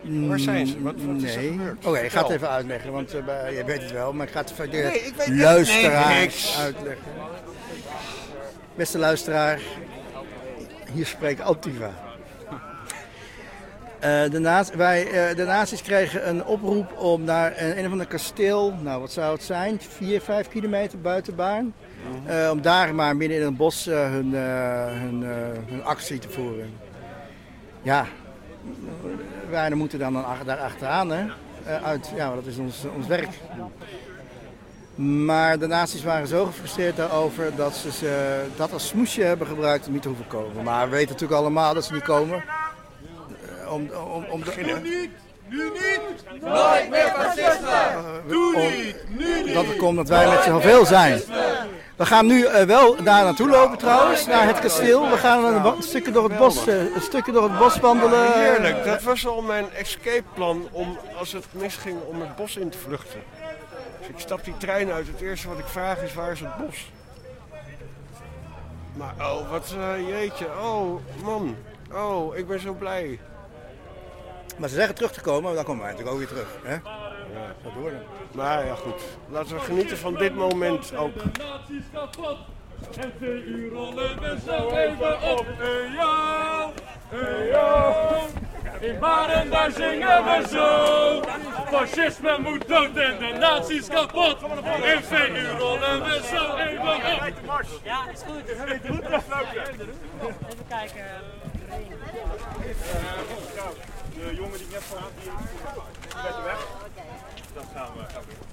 Waar zijn ze? Wat is er gebeurd? Oké, ik ga het even uitleggen, want je weet het wel, maar ik ga het voor de ik weet luisteraars uitleggen. Beste luisteraar, hier spreekt Antifa. De nazi's kregen een oproep om naar een of ander kasteel, nou wat zou het zijn, 4-5 kilometer buiten Baarn. Om daar maar midden in het bos hun actie te voeren. Ja, wij moeten dan daar achteraan, hè. Dat is ons werk. Maar de nazi's waren zo gefrustreerd daarover dat ze dat als smoesje hebben gebruikt om niet te hoeven komen. Maar we weten natuurlijk allemaal dat ze niet komen. Nu niet! Nooit meer fascisme! Doe niet! Nu niet! Dat het komt dat wij met z'n veel zijn. We gaan nu wel daar naartoe lopen trouwens, naar het kasteel. We gaan een stukje door het bos wandelen. Heerlijk, dat was al mijn escape-plan om, als het misging, om het bos in te vluchten. Dus ik stap die trein uit. Het eerste wat ik vraag is, waar is het bos? Maar jeetje, man. Ik ben zo blij. Maar ze zeggen terug te komen, maar dan komen wij natuurlijk ook weer terug. Hè? Ja, dat door dan. Maar ja, goed. Laten we genieten van dit moment ook. Nazi's kapot. En 2 uur rollen we zo even op. Hey yo, hey yo. In Baren daar zingen we zo. Fascisme moet dood en de nazi's kapot. En 2 uur rollen we zo even op. Ja, is goed. Even kijken. De jongen die net van die werd er weg. Dat gaan we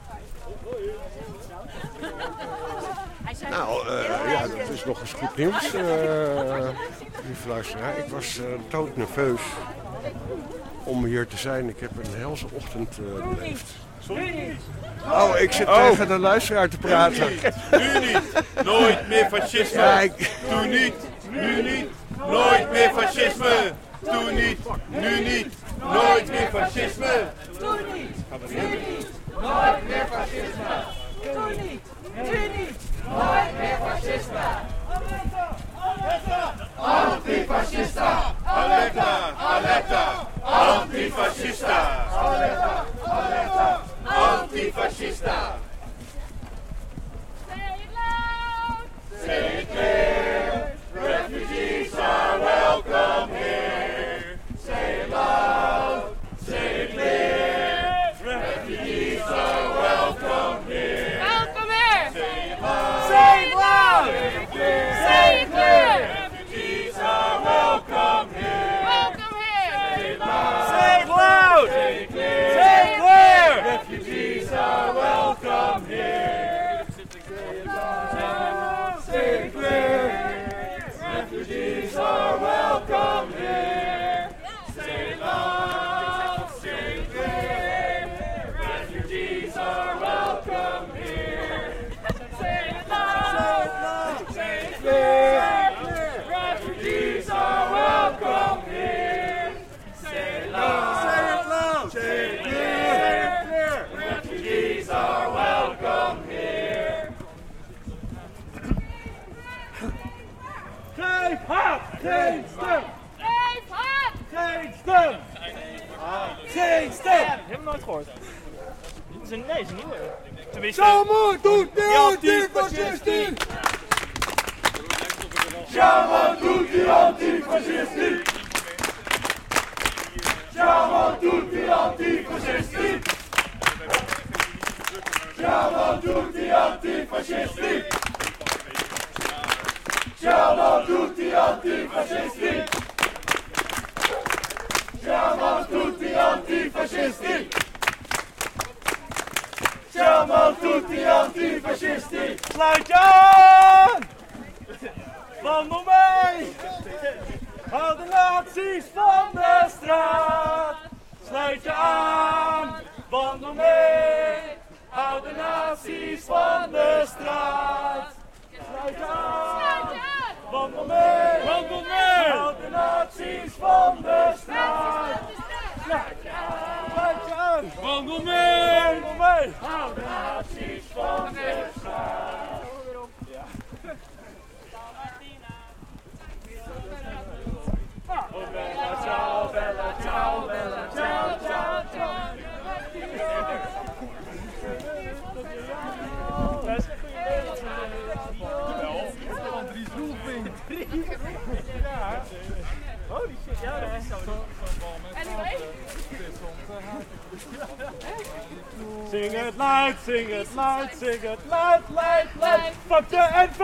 dat is nog eens goed nieuws. Lieve luisteraar, ik was doodnerveus om hier te zijn. Ik heb een helse ochtend beleefd. Ik zit tegen de luisteraar te praten. Nu niet, nooit meer fascisme. Doe niet, nu niet, nooit meer fascisme. Doe niet, nu niet, nooit meer fascisme. Doe niet, nu niet, nooit meer fascisme. Doe niet, nu niet, nooit meer fascisme. Antifascista, Aletta, Aletta, antifascista, Aletta, Aletta, antifascista. Say it clear, refugees are welcome here. Say it loud, say it clear, refugees are welcome here. Welkom hier. Say it loud, Say it loud. say it clear, Say it clear. refugees are welcome here. Welkom hier. Say it loud, Say it loud. say it clear, Say it clear. refugees are welcome here. Say it clear, refugees are welcome here. Say it loud, say it clear, refugees are welcome here. Say it loud, say it clear, refugees are welcome here. Say it loud, say it clear, refugees are welcome here. Geef hard, geen stem! Geef hard. Geen stem! Geen stem! Ik heb hem nooit gehoord. Het is een nieuwe. Tenminste, Jammer doet die antifascistie! Jammer doet die antifascistie! Jammer doet die antifascistie! Jammer doet die antifascistie! Jammer doet die antifascistie! Jammer doet die antifascistie! Jammer doet die antifascistie! sluit je aan! Wandel mee! Haal de nazi's van de straat! Sluit je aan! Wandel mee! Haal de nazi's van de straat! Sluit je aan! Wandel mee! Wandel mee! Haal de nazi's van de straat! Sluit je aan! Sluit je aan! Wandel mee! Wandel mee! Hou de nazi's van de straat! Oh, bella ciao, bella ciao, bella ciao, Zing het luid, zing het luid, zing het luid, luid, luid. Pak de NV!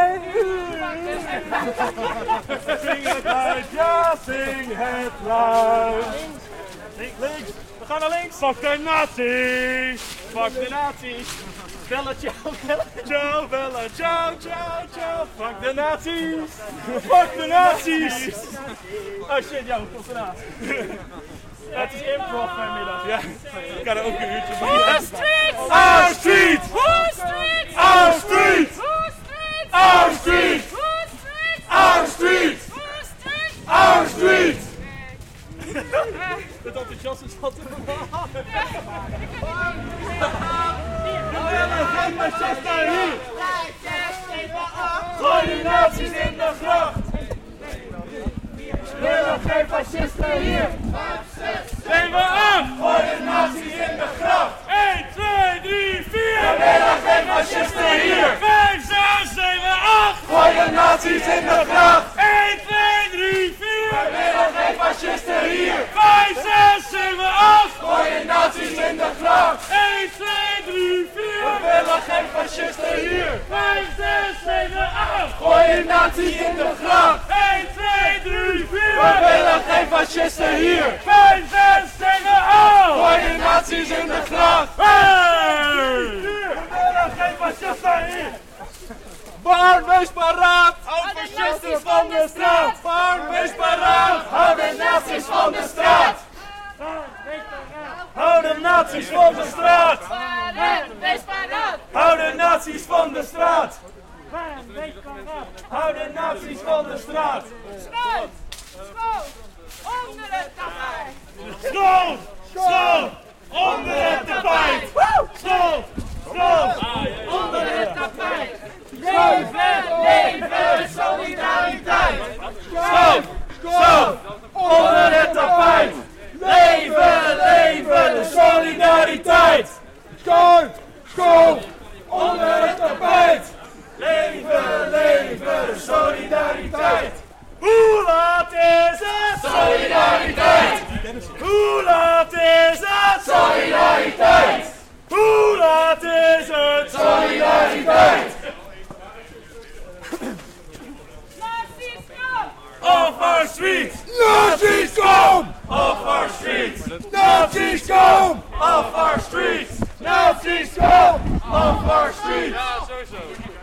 Zing het luid, ja, zing het luid. Links, we gaan naar links. Pak de nazi's, pak de nazi's. Bellen, ciao, bellen, ciao, bellen, ciao, ciao, ciao. Pak de nazi's, pak de nazi's. Oh shit, ja, hoe komt eraan? Het is improv vanmiddag. Ja, ik kan er ook een uurtje bij. Our street! Our street! Our street! Our street! Our Our street! street! Our Our street! street! Our Our street! street! Het enthousiasme is wat te geen Manchester hier! Gooi de nazi's in de gracht! Willen geen fascisten hier! 7, 8! Gooi de nazi's in de gracht! 1, 2, 3, 4! We willen geen fascisten hier! 5, 6, 7, 8! Gooi de nazi's in de gracht! 1, 2, 3, 4! We willen geen fascisten hier! 5, 6, 7, 8! Gooi de nazi's in de gracht! 1, 2, 3, 4! We willen geen fascisten hier! 5, 6, 7, 8! Gooi de nazi's in de gracht! 1, 2, 3, 4! We willen geen fascisten hier! 5, 6, 7, 8! Gooi de nazi's in de gracht! Hey! We willen geen fascisten hier! Baan, wees paraat! Hou de fascisten van de straat! Baan, wees paraat! Hou de nazi's van de straat! Hou de nazi's van de straat! Wees paraat! Hou de nazi's van de straat! Hou de nazi's van de straat! Schoot! Schoot! Onder het tapijt! Schoot! Schoot! Onder het tapijt! Schoot! Schoot! Onder het tapijt! Leven! Leven! Solidariteit! Schoot! Schoot! Onder het tapijt! Leven! Leven! De solidariteit! Schoot! Schoot! Onder het tapijt! Leven! Leven! De solidariteit! Hoe laat is het? Solidariteit! Hoe laat is het? Solidariteit! Hoe laat is het? Solidariteit! Nazi's kom! Off our streets! Nazis come! Off our streets! Nazis come! Off our streets! Nazis come! Off our streets! Ja, sowieso.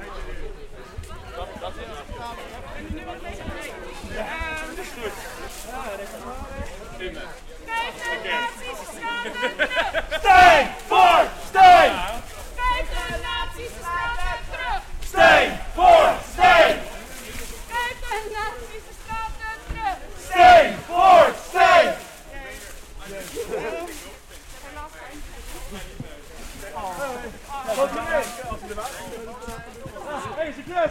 Steen voor steen! Kijk de nazi's straat en terug! Steen voor steen! Kijk de nazi's straat en terug! Steen voor steen! Wat doe je? Deze klus!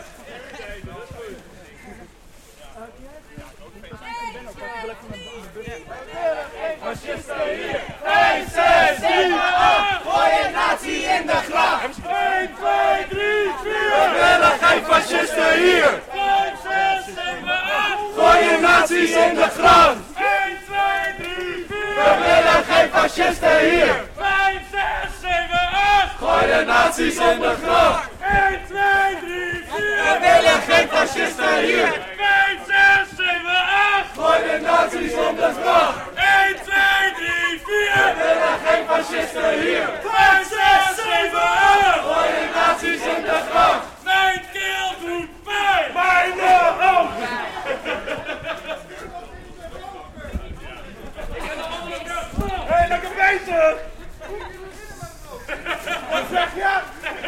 Fascisten hier! 1, 6, 7, 8! Gooi een nazi in de gracht! 1, 2, 3, 4! We willen geen fascisten hier! 5, 6, 7, 8! Gooi je nazi's in de gracht! 1, 2, 3, 4! We willen geen fascisten hier! 5, 6, 7, 8! Gooi de nazi's in de gracht! 1, 2, 3, 4! We willen geen fascisten hier! 5, 6, 7, 8! Gooi de nazi's in de gracht! 1, 2, 3, 4! We willen geen fascisten hier! 5, 6, 7, 8! Gooi de nazi's in de gracht! Mijn keel doet pijn! Mijn ook! Hé, lekker bezig! Wat zeg je?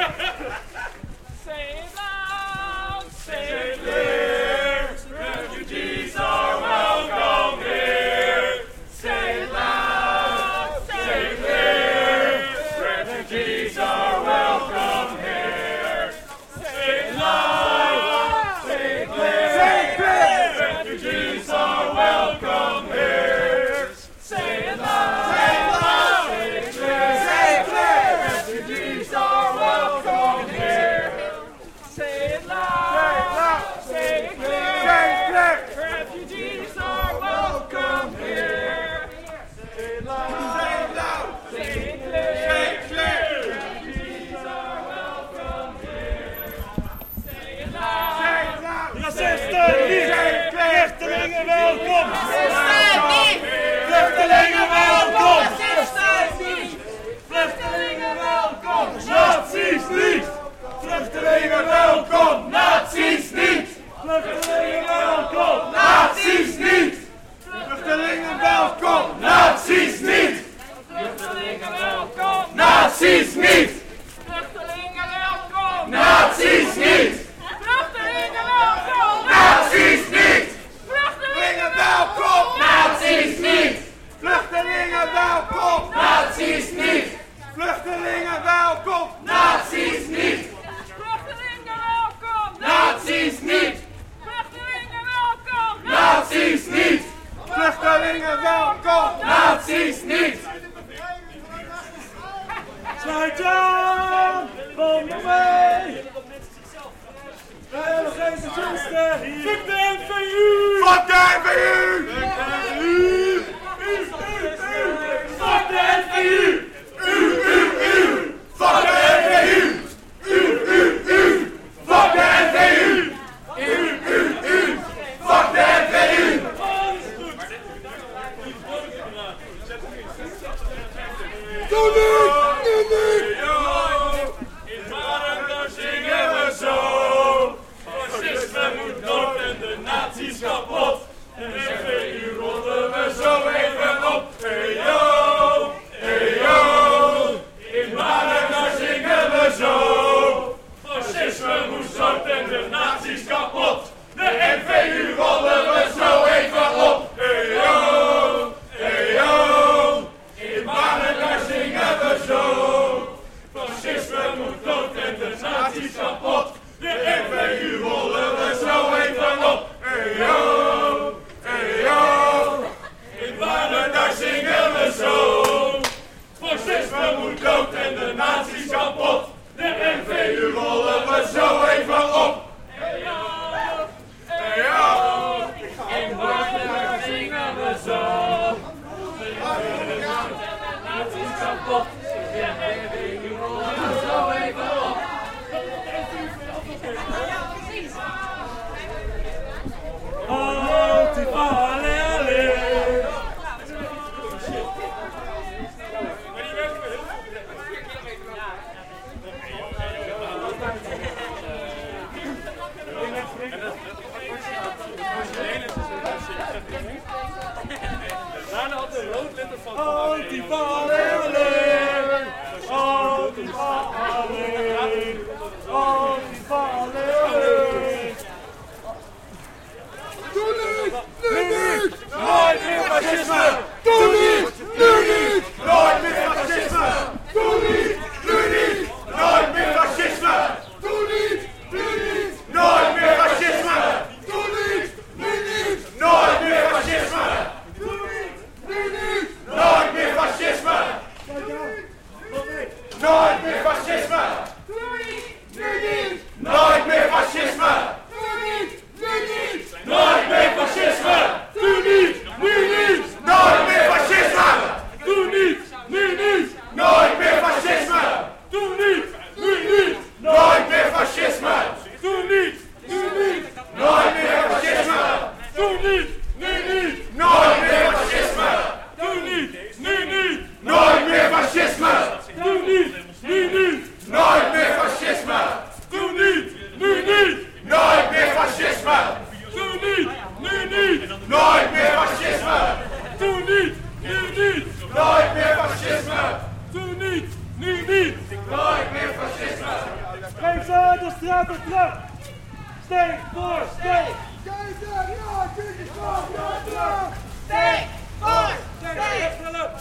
Say it loud! Say it Here, refugees are welcome here. Say it loud! Say it Here, refugees are welcome here. Say it loud, say it clear. Refugees are welcome here. Say it loud, say it nazi's niet! Sluit je aan, van de mee! We hebben geen fascisten hier! Fuck de NVU! Fuck de NVU! Fuck de NVU! Fuck de NVU! Fuck de NVU! Fuck de NVU! Doe niet! In Barendrecht zingen we zo. Fascisme moet dood en de nazi's kapot. En NVU rollen we zo even op. Hey yo, hey yo. In Barendrecht zingen we zo. Fascisme moet dood en de nazi's kapot. De NVU rollen we zo even op. Hey yo, hey yo. In Barendrecht zingen we zo. Fascisme moet dood en de nazi's kapot. De NVU rollen we zo even op. Hey yo, hey yo. In Barendrecht zingen we zo. Fascisme moet dood en de nazi's kapot. De NVU rollen we zo even op. Hey yo, hey yo. In Barendrecht zingen we zo. Nazi's kapot. De NVU rollen we zo even op. Antifa, alle, alle. Daarna had de roodletter van Antifa, alle, alle. Antifa, alle. Antifa, alle, alle. Doe niet! Nu niet! Nooit meer fascisme! Doe niet! Nu niet! Nooit meer fascisme! Doe niet! Nu niet! Nooit meer fascisme! Doe niet! Nu niet! Nooit meer fascisme! Doe niet! Nu niet! Nooit meer fascisme! Doe niet! Nu niet! Nooit meer fascisme! Nooit meer fascisme! Doe niet! Nu niet! Nooit meer fascisme! Doe niet! Nu niet! Nooit meer fascisme! Doe niet! Nu niet! Nooit meer fascisme! Doe niet! Nu niet! Nooit meer fascisme! Doe niet! Nu niet! Nooit meer fascisme! Doe niet! Nu niet! Nooit meer fascisme! Doe niet! Nu niet! Nooit meer fascisme! Doe niet! Nu niet! Nooit meer fascisme! Doe niet! Nu niet! Nooit meer fascisme! Doe niet! Nu niet! Nooit meer fascisme! Doe niet! Nu niet! Nooit meer fascisme! Doe niet! Nu niet! Nooit meer fascisme! Doe niet! Nu niet! Nooit meer fascisme! Geef ze uit de straat op terug! Steek voor steek! Steek voor steek!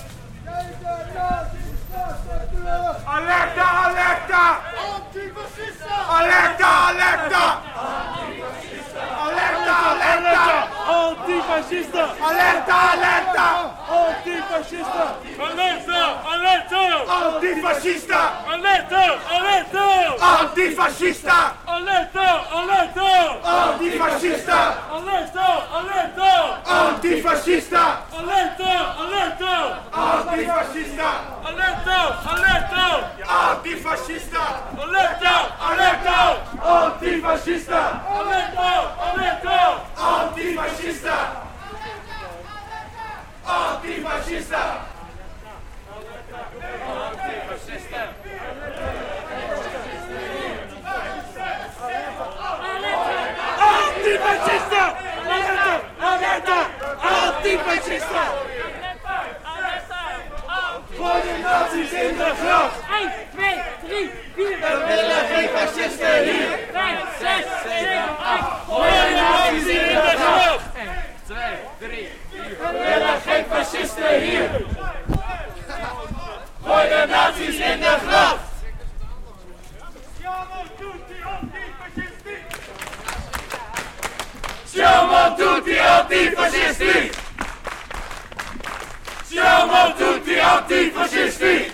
Alerta, alerta! Antifascisten! Alerta, alerta! Alerta, alerta! Antifascisten! Alerta, alerta! Antifascisten! Alerta! Alerta! Antifascista! Alerta! Alerta! Antifascista! Alerta! Alerta! Antifascista! Alerta! Alerta! Antifascista! Alerta! Alerta! Antifascista! Alerta! Alerta! Antifascista! Alerta! Alerta! Antifascista! Alerta! Alerta! Antifascista! Antifascista! Antifascisten! Alerta! Alerta! Antifascisten! Gooi de nazi's in de graf! 1, 2, 3, 4. We willen geen fascisten hier! 5, 6, 7, 8. Gooi de nazi's in de graf! 1, 2, 3, 4. We willen geen fascisten hier! Gooi de nazi's in de graf! Sjouwman doet die antifascistisch! Sjouwman Siamo tutti antifascisti!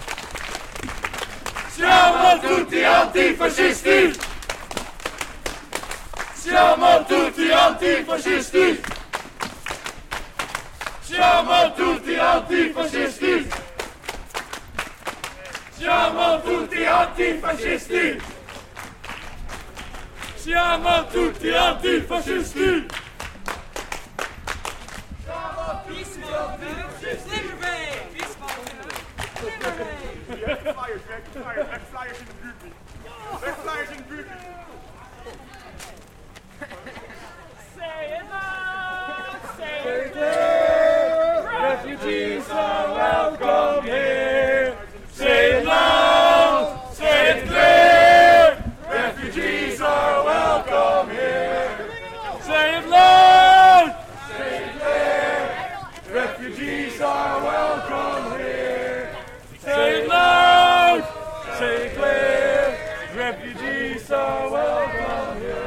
Siamo tutti antifascisti! Siamo tutti antifascisti! Siamo tutti antifascisti! Siamo tutti antifascisti! Siamo tutti antifascisti! Flyers in de buurt niet. Flyers in de buurt niet. Say it loud, say it clear. Refugees are welcome here. Say it loud, say it clear. Refugees are welcome here. Say it loud, say it clear. Refugees are welcome here. Say it loud, say it clear. Refugees are welcome here.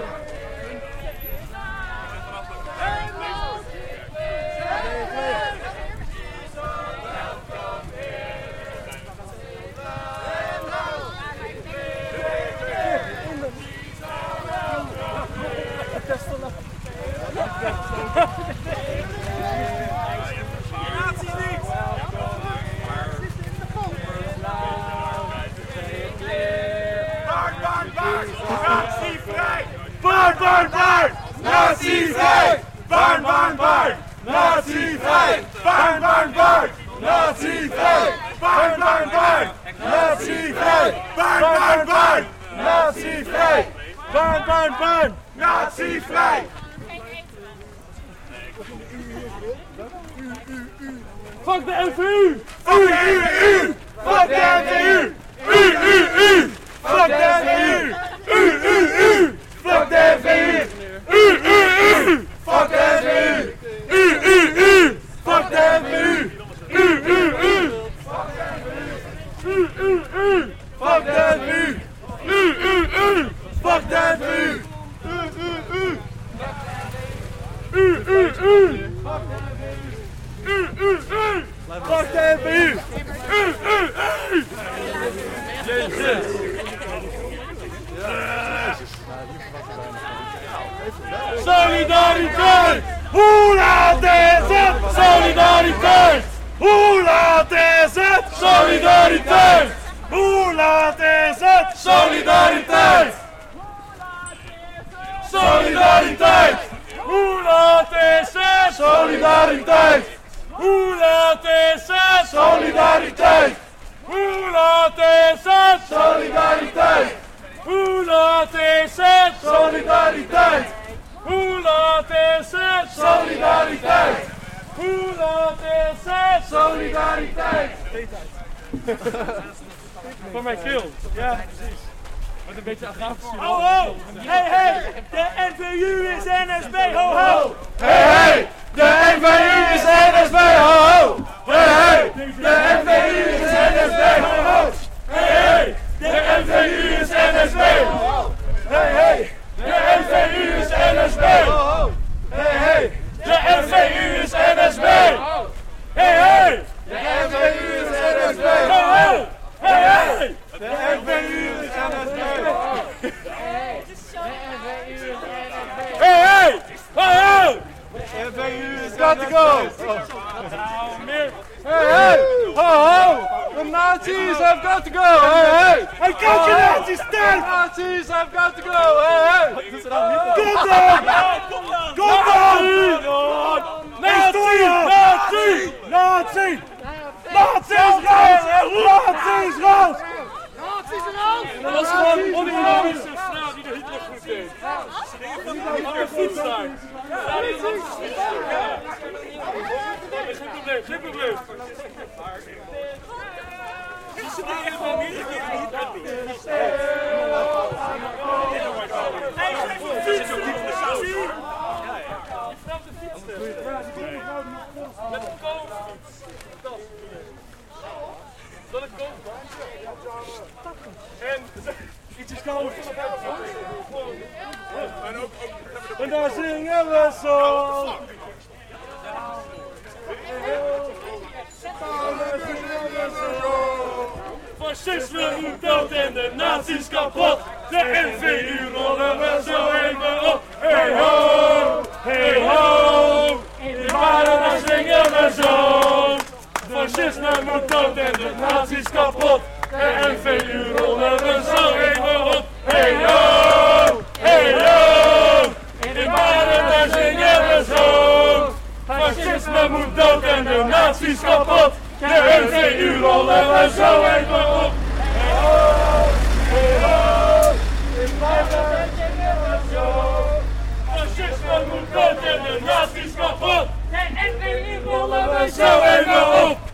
Baard, baard, baard! Nazi-vrij! Baard, baard, baard! Nazi-vrij! Baard, baard, baard! Nazi-vrij! Baard, baard, baard! Nazi-vrij! Baard, baard, baard! Nazi-vrij! Baard, baard, baard! Nazi-vrij! Fuck de NVU! Fuck de NVU! Fuck de NVU! Fuck de NVU! Fuck de NVU! Fuck de NVU! Fuck de NVU! Fuck de NVU! Fuck de NVU! Fuck de NVU! Jezus! Solidariteit! Hoe laat is het? Solidariteit! Hoe laat is het? Solidariteit! Hoe laat is het? Solidariteit! Solidariteit! Hoe laat is het? Solidariteit! Hoe laat is het? Solidariteit! Hoe laat is het? Solidariteit! Hoe laat is het? Solidariteit! Hoe laat is het? Solidariteit! Hoe laat is het? Solidariteit! Voor mijn keel. Ja, precies. Wat een beetje agrafisch. Ho ho! Hey hey! De NVU is NSB! Ho ho! Hey hey! De NVU is NSB! Ho ho! Hey hey! De NVU is NSB! Ho ho! Hey hey! De NVU is NSB! Hey hey! De NVU is NSB! Hey hey! De NVU is NSB! Hey hey! De NVU is NSB! Ho ho! Hey hey! De NVU is NSB! Hey hey! Ho ho! De NVU is got to go! Hey hey! Ho ho! The Nazis have got to go! Hey hey! Hey, kijk je Nazis sterk! The Nazis have got to go! Hey hey! Kom dan! Kom dan! Nazi! Nazi! Nazi! Nazis raus! Nazis raus! Nazis raus! Dat was gewoon een oneconomische straat die de Hitler goed deed. Geen voet daar. Geen probleem, geen probleem. Met een koolfiets. Zal ik komen? En ietsje sneller. En daar zingen we zo. Fascisme moet dood en de nazi's kapot. De NVU rollen we zo even op. Hey ho, hey ho. In Baren daar zingen we zo. Fascisme moet dood en de nazi's kapot. De NVU rollen we zo even op. Hey ho, hey ho. In Baren daar zingen we zo. Fascisme moet dood en de nazi's kapot. De NVU rollen we zo even op. Hey ho, hey ho. In Baren daar zingen we zo. Fascisme moet dood en de nazi's kapot. De NVU rollen we zo even op.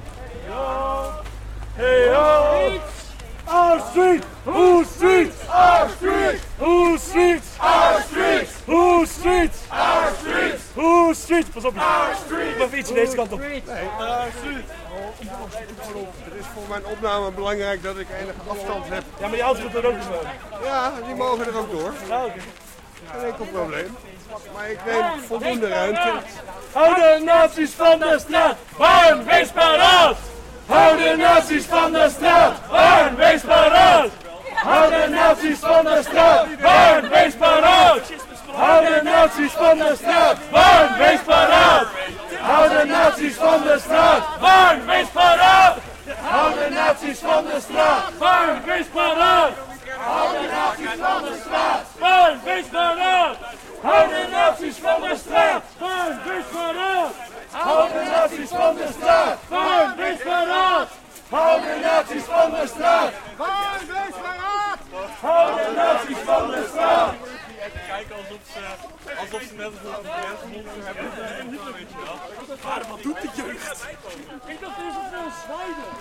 Hey ho! Our street! Whose streets? Our streets! Whose streets? Our streets! Whose streets? Our streets! Whose streets? Pas op! Our streets! Even iets deze kant op. Nee, our street. Het is voor mijn opname belangrijk dat ik enige afstand heb. Ja, maar die auto's moeten er ook door. Ja, die mogen er ook door. Ja, oké. Geen enkel probleem. Maar ik neem voldoende ruimte. Hou de nazi's van de straat! Warn, wees paraat! Hou de nazi's van de straat! Warn, wees paraat! Hou de nazi's van de straat! Warn, wees paraat! Hou de nazi's van de straat! Warn, wees paraat! Hou de nazi's van de straat! Warn, wees paraat! Hou de nazi's van de straat! Warn, wees paraat! Hou de nazi's van de straat! Warn, wees paraat! Hou de nazi's van de straat! Warn, wees paraat! Hou de nazi's van de straat! Warn, wees paraat! Hou de nazi's van de straat! Warn, wees paraat! Hou de nazi's van de straat! Kijken alsof ze net als een mensen hebben. Weet je wel. Maar wat doet de jeugd? Ik dacht eerst dat we een snijden.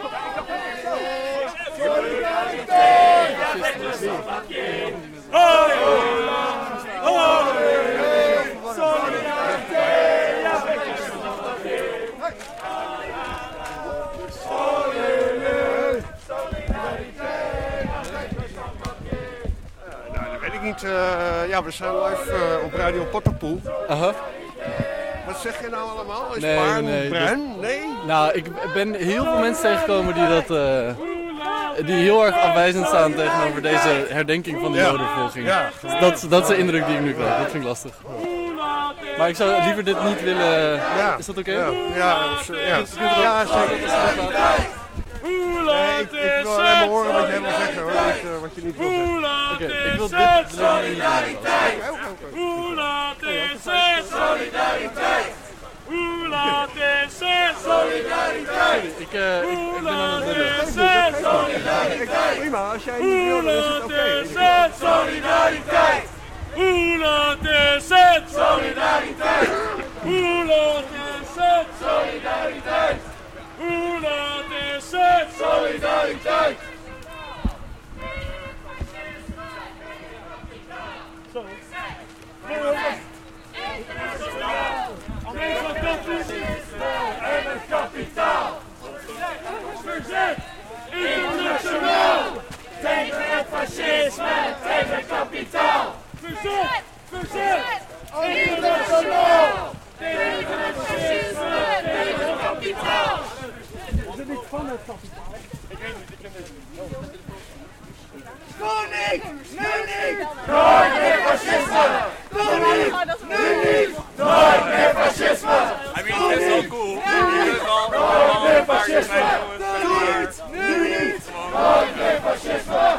Solidariteit! Hoi, Niet, ja, we zijn live op Radio Potterpoel. Wat zeg je nou allemaal? Is Nee. bruin? Nee? Nou, ik ben heel veel mensen tegengekomen die heel erg afwijzend staan tegenover deze herdenking van de Jodenvervolging. Ja. Dat is de indruk die ik nu krijg. Dat vind ik lastig. Maar ik zou liever dit niet willen... Ja. Is dat oké? Ja, zeker. Nee, ik wil alleen maar horen wat jij wil zeggen, hoor. Wat je niet wil zeggen. Oké, ik wil dit Solidariteit! Hoe laat is het? Solidariteit! Hoe laat is het? Solidariteit! Ik ben aan het willen. Solidariteit! Prima, als jij niet wil, dan is het oké. Solidariteit! Hoe laat is het? Solidariteit! Hoe laat is het? Solidariteit! Hoe laat is het? Solidariteit! En het kapitaal! Verzet! Internationaal! Tegen het fascisme! Tegen het kapitaal! Verzet! Verzet! Internationaal! Tegen het fascisme! Tegen het kapitaal! Is het niet van het kapitaal? Ik weet niet, ik ken dit niet. Koning! Nu niet! Nooit meer fascisme! Koning! Nu niet! Nooit meer fascisme! I mean, het is wel cool. Nooit meer fascisme! Nu niet! Nooit meer fascisme!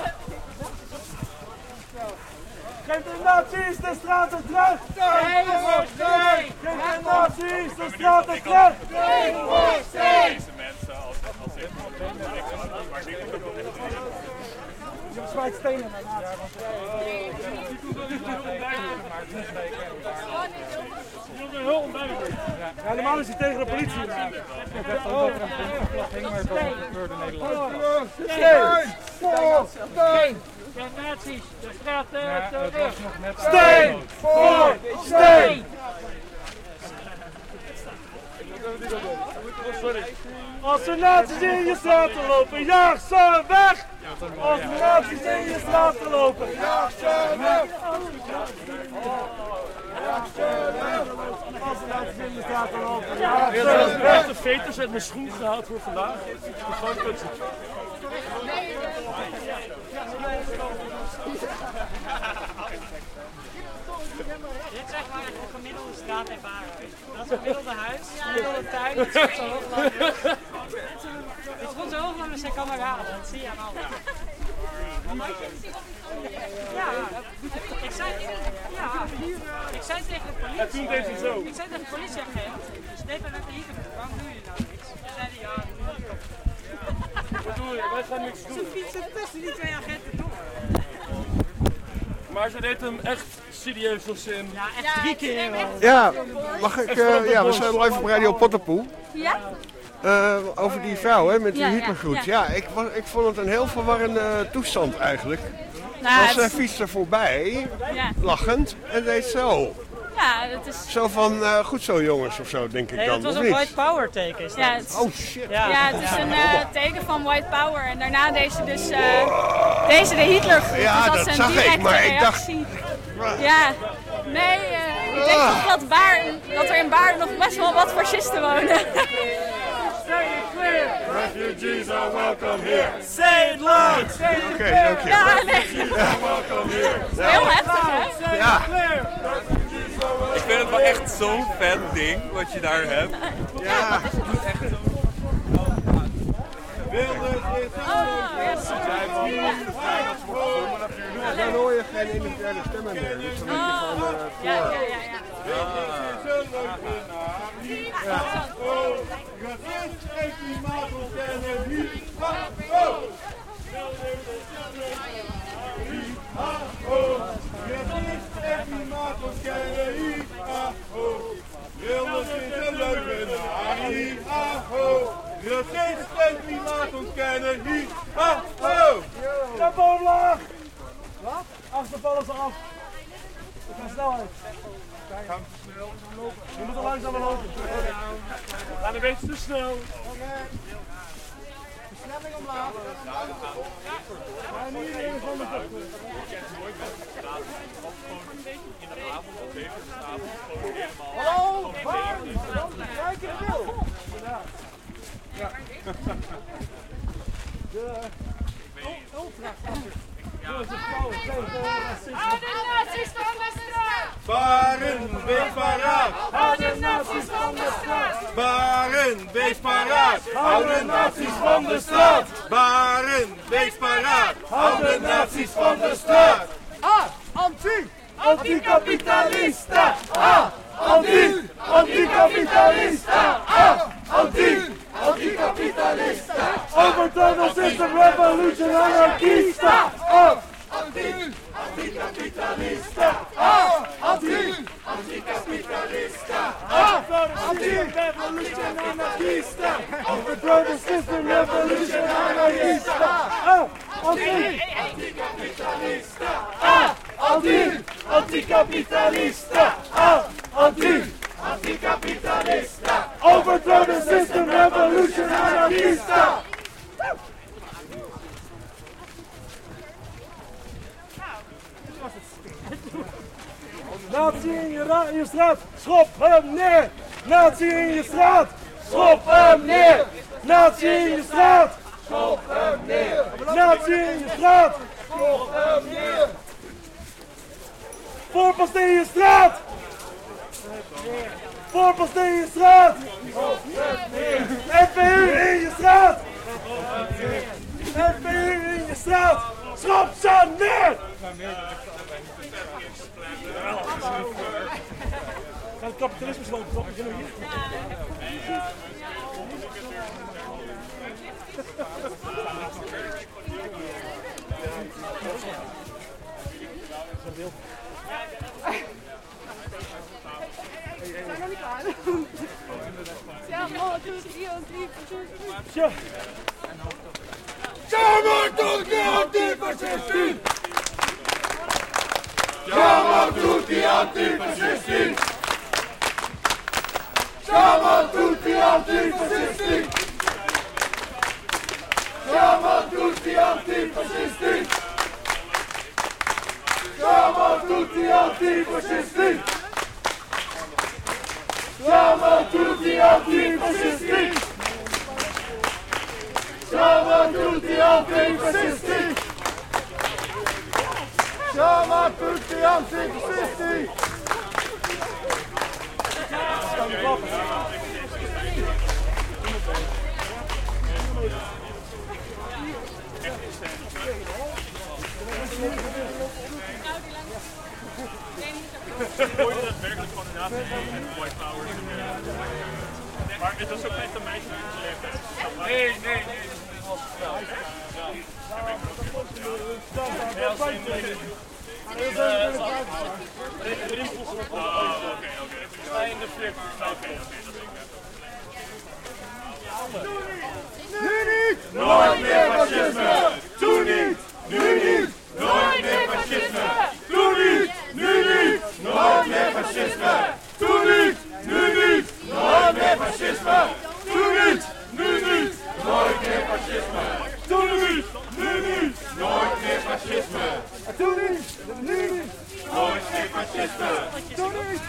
Geef de nazi's de straten terug! Geef de nazi's de straten terug! Deze mensen als in. Je zwaait stenen naar naast. Ja, normaal is hij tegen de politie. Steen! Ja, nazi's, de straat terug. Steen! Voor! Steen! Als de nazi's in je straten lopen, jaag ze weg! Als de nazi's in je straten lopen, jaag ze weg! Als de nazi's in je straten lopen, jaag ze weg! Ik heb de veters uit mijn schoen gehaald voor vandaag. Gewoon kutsen. Dit is zeg maar een gemiddelde straat in Baarhuis. Dat is een gemiddelde huis, een gemiddelde tuin, het is zo hoog lang. Het is zo hoog lang met zijn kameraden, dat zie je aan alles. Ja, ik zei tegen de politie. En toen deed hij zo. Ik zei tegen de politieagent, Stefan heeft hier waarom doe je nou niks? Ze zeiden ja, Wat doe je? Wij gaan niks ze doen. fietsen tussen die twee agenten door. Maar ze deed hem echt serieus als in. Ja, echt 3 keer. Ja, mag ik? Ja, we zijn live op Radio Potterpoel. Ja? Over die vrouw hè, met die Ja, Hitlergroet. ja. Ja, ik vond het een heel verwarrende toestand eigenlijk. Nou, Want zij fietste voorbij, ja. lachend, en deed zo. Ja, dat is... Zo van, goed zo jongens of zo, denk ik Nee, dan. dat was of een niet? white power teken. Is dat? Ja, het is, Oh shit. ja, het is een teken van white power. En daarna deed ze dus deze de Hitlergroet. Ja, dus dat dat is een zag ik, directe maar ik dacht- reactie. Ja, nee, ik denk toch dat er in Baarn nog best wel wat fascisten wonen. Refugees are welcome here. Say it loud! Oké, dank je. Ja, nee. Welcome here. Heel heftig, hè? Ja. Ik vind het wel echt zo'n vet ding wat je daar hebt. Ja. Dan hoor je geen individuele stemmen meer. Dus dan moet je gewoon Ja. Regist en klimaatontkenner, hi-ha-ho! Ja, bovenlaag! Wat? Achtervallen ze af. Ik ga snelheid. Gaan te snel. We moeten langzamer lopen. We gaan een beetje te snel. Versnelling omlaag. En hier een van de kop. Hallo, waar? Kijk in de wil. Ja. De ultra. Hou de nazi's van de straat! Baren, wees paraat! Hou de nazi's van de straat! Baren, wees paraat! Hou de nazi's van de straat! Baren, wees paraat! Hou de nazi's van de straat! Anticapitalista! Anticapitalista! Anticapitalista! Overturn the system, revolution, anarchista! Anticapitalista! Anticapitalista! Anti-revolution, anarchista! Overturn the system, revolution, anarchista! Anticapitalista! Anticapitalista! Anticapitalista! Overthrow the system, revolution, anarchista! Nazi in je straat, schop hem neer! Nazi in je straat, schop hem neer! Nazi in je straat, schop hem neer! Nazi in je straat, schop hem neer! Voorpost in je straat! Voorpost in je straat! FPU in je straat! FPU in je straat! Schop ze neer! Ga het kapitalisme slopen, toch? Beginnen we hier. Siamo tutti antifascisti! Siamo tutti antifascisti! Siamo tutti antifascisti! Siamo tutti antifascisti! Siamo tutti antifascisti! Siamo tutti antifascisti! Siamo tutti antifascisti! Siamo tutti antifascisti! Hoor je dat werkelijk van inderdaad en white power? Maar het was ook net een meisje in zijn leeftijd. Nee. Het was wel. Oké. In de flip. Oké, dat denk ik. Nu niet! Nooit meer fascisme! Toen niet! Nu niet! Nooit meer fascisme! Toen niet! Nu niet! Nooit meer fascisme! Toen niet! Nu niet! Nooit meer fascisme! Toen niet! Nu niet! Nooit meer fascisme! Toen niet! Nu niet! Nooit meer fascisme! Toen niet! Nu niet! Nooit meer fascisme! Toen niet!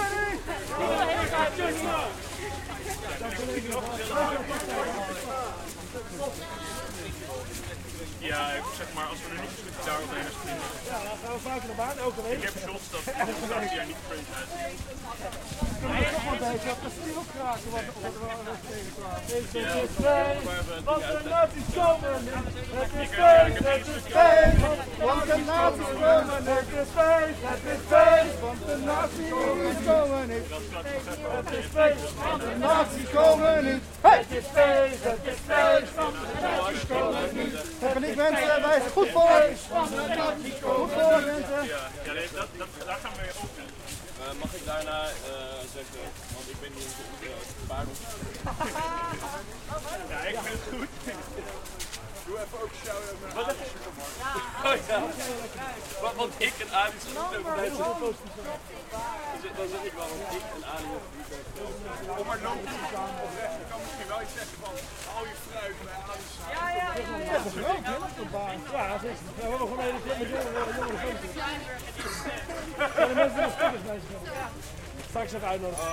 Ja, zeg maar, als we er niet zo daarop heen als vrienden. Ja, dan gaan we vaker naar buiten, elke week. Ik heb shots dat het jaar niet print uit. Kunnen we toch een beetje op de stil kraken wat we tegenkwamen. Het is fijn, want de nazi's komen. Het is fijn, want de nazi's komen. Het is fijn, want de nazi's komen niet. Het is fijn, want de nazi's komen niet. Het is fijn, want de nazi's komen niet. Paniek mensen, wij zijn goed voor. Goed voor mensen. Ja, nee, daar gaan we weer op. Mag ik daarna zeggen, want ik ben niet een paard. Ja, ik vind het goed. Doe even ook shout-out naar Aris. Oh ja. Want ik en Aris zijn ook over deze. Dan zeg ik wel, want ik en Aris. Kom maar lopen oprecht. Je kan misschien wel iets zeggen van al je fruit bij Aris. Ja, dat is wel een ja, dat is we hebben gewoon een hele jonge mensen. Ja, de mensen die stickers bij zich hebben. Straks even uitnodigen.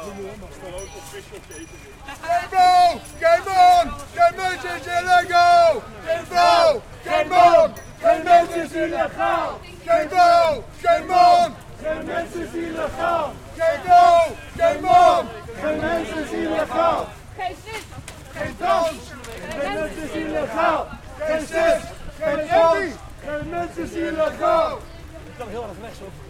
Game on! Game on! Geen mensen is illegaal! Game on! Game on! Geen mensen is illegaal! Game on! Game on! Geen mensen is illegaal! Game on! Game on! Geen mensen is illegaal! Geen cis! Geen trans! Geen mensen is illegaal! Geen cis! Geen trans! Geen mensen is illegaal! Ik kan heel erg rechts op.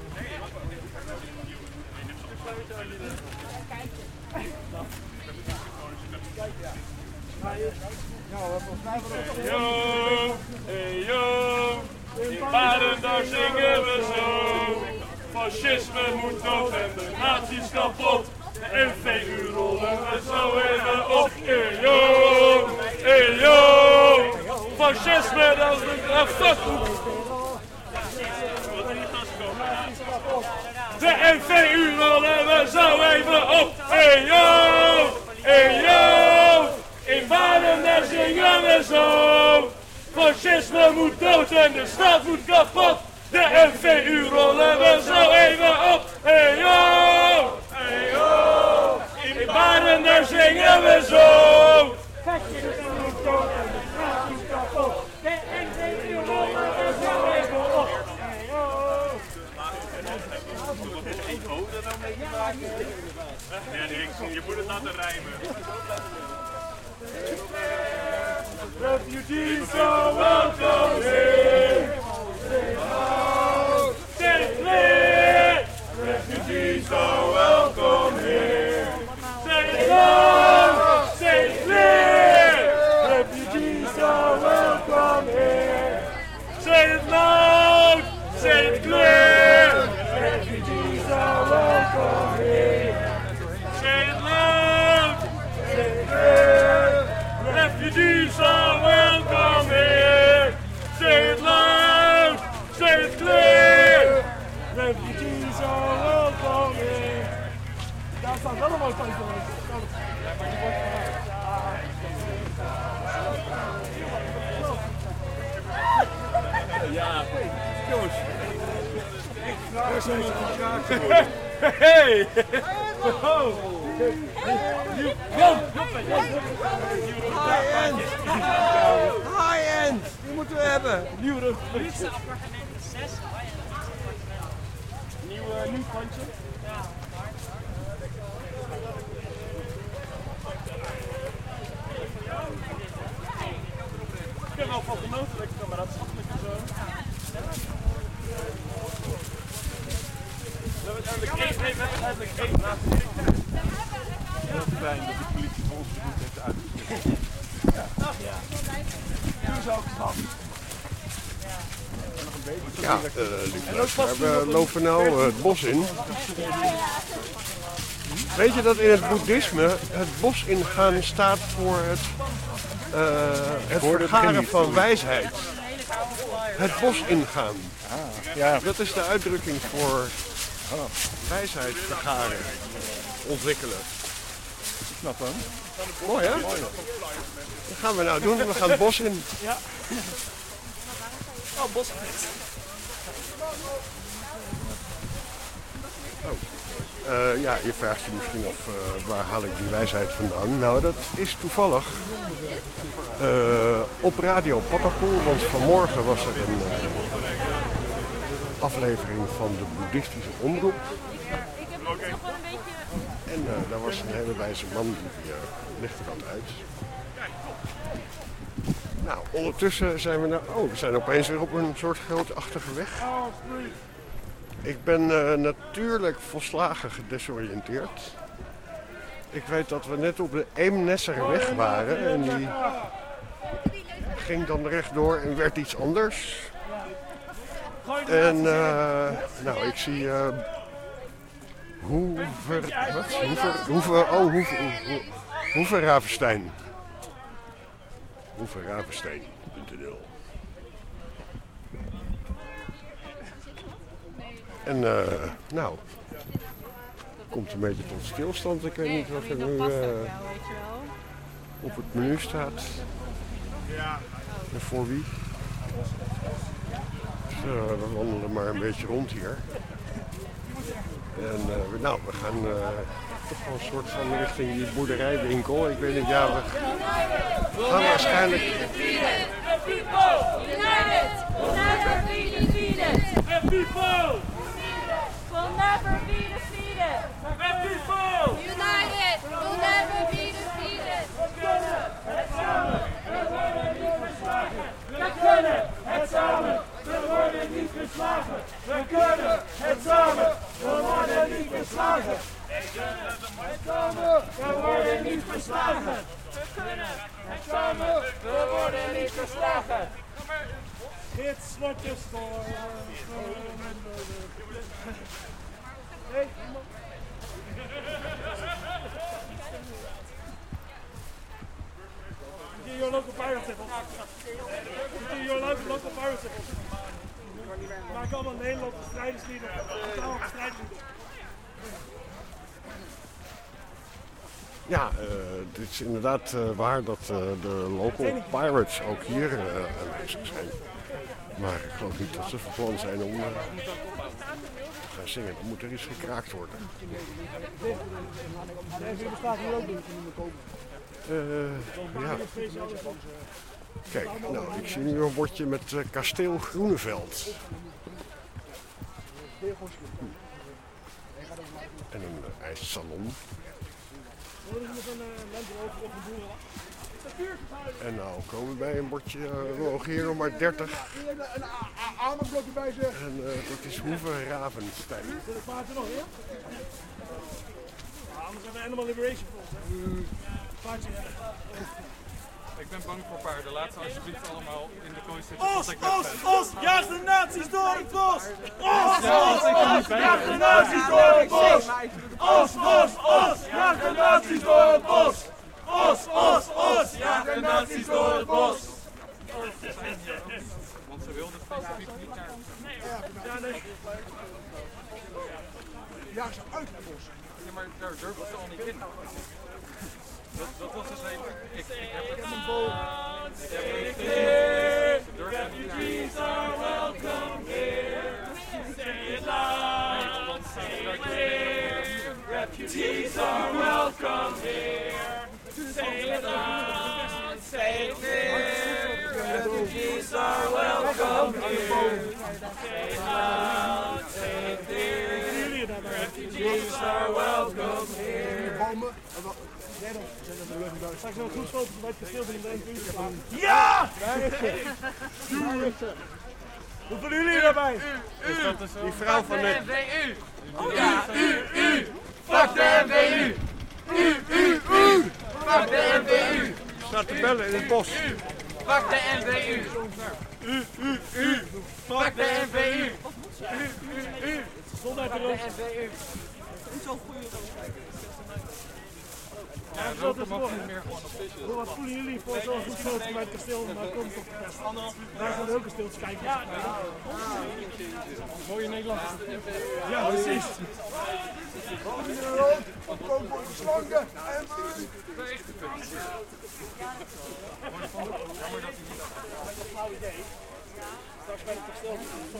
Yo, hey yo, in Baren daar zingen we zo. Fascisme moet dood en de nazi's kapot. De NVU rollen we zo even op. Hey yo, fascisme dat is een afzetboek. De NVU rollen we zo even op. Hey yo, in Baren daar zingen we zo. Fascisme moet dood en de staat moet kapot. De NVU rollen we zo even op. Hey yo, in Baren daar zingen we zo. Fascisme moet dood en de staat moet kapot. De NVU rollen we zo even op. Hey yo. Ja, nee, je moet het laten rijmen. Refugees are welcome here. Say clear. Refugees are welcome here. Say loud. Say clear. Refugees are welcome here. Say it loud. Say it clear. Refugees are welcome here. Say it loud. Say it clear. Refugees are welcome here. Say it loud. Say it clear. Refugees are welcome here. Daar staat wel een mooi punt voor. Ja, jongens. Hey! High end! hebben. Nieuw rood Luxe appartement 6. Nieuw kantje. Ja. Ik heb wel van genoten dat ik kan, maar dat is met je zo. We hebben uiteindelijk één naast de heel fijn dat de politie voor ons bedoeld heeft uitgevoerd. Ja. Doe zo knap. Ja, lieve luisteraar, we lopen nu het bos in. Weet je dat in het boeddhisme het bos ingaan staat voor het vergaren van wijsheid? Het bos ingaan. Ja. Dat is de uitdrukking voor wijsheid vergaren, ontwikkelen. Snap hem. Mooi hè? Wat gaan we nou doen? We gaan het bos in. Ja. Oh, bosgevecht. Ja, je vraagt je misschien af waar haal ik die wijsheid vandaan. Nou, dat is toevallig op Radio Papapoel, want vanmorgen was er een aflevering van de boeddhistische omroep. En daar was een hele wijze man die lichtte wat uit. Nou, ondertussen zijn we we zijn opeens weer op een soort grootachtige weg. Ik ben natuurlijk volslagen gedesoriënteerd. Ik weet dat we net op de Eemnesserweg waren en die ging dan rechtdoor en werd iets anders. En nou, ik zie Hoeve-Ravenstein. Hoeve-Ravenstein.nl. En nou, komt een beetje tot stilstand. Ik weet niet wat er nu op het menu staat. En voor wie. Dus, we wandelen maar een beetje rond hier. En nou, we gaan toch wel een soort van richting die boerderijwinkel. Ik weet niet, ja, we gaan waarschijnlijk... We'll never be defeated. The people! United, we'll never be defeated. We kunnen het samen, we worden niet verslagen. We kunnen het samen, we worden niet verslagen. We kunnen het samen, we worden niet verslagen. We kunnen het samen, we worden niet verslagen. Gids, wat je storm. Hey, your local pirate circles. Your local pirate circles. We maken allemaal Nederlandse strijderslieden. Ja, het is inderdaad waar dat de local pirates ook hier aanwezig zijn. Maar ik geloof niet dat ze van plan zijn om te gaan zingen. Dan moet er iets gekraakt worden. Ja. Kijk, nou, ik zie nu een bordje met Kasteel Groeneveld. En een ijssalon. En nou komen we bij een bordje Rogero maar 30. Een armenblokje bij zich. En dit is Hoeve-Ravenstein. Zit het paard er nog in? Anders hebben we Animal Liberation volgens. Paardje hebben. Ik ben bang voor paarden. Laat ze alsjeblieft allemaal in de kooi zitten. Os! Jaag de nazi's door het bos! Os! Jaag de nazi's door het bos! Os! Jaag de nazi's door het bos! Os! Jaag de nazi's door het bos! Want ze wilden specifiek niet naar... Nee. Jaag ze uit het bos. Ja, maar daar durven ze al niet in. Dat was dus even... Ik heb een boom. Refugees are welcome here. Stay it loud, stay clear. Refugees are welcome here. Stay it loud, stay clear. welcome here. Say loud, say clear. Refugees are welcome here. Straks nog een goed foto bij het kasteel van de NVU. Ja! Hoeveel jullie erbij? Die vrouw van net. NVU! Ja, u! Fuck de NVU! U! Fuck de NVU! Staat te bellen in het bos. Fuck de NVU! U! Fuck de NVU! U! Zonder Fuck de NVU! Ja, wat voelen jullie voor zo'n goed foto bij het kasteel van de komst op de fest? Daar zijn ook kasteeltjes kijken. Ja, mooie Nederland. Ja, precies. Slanken en flauw idee. Straks bij het kasteel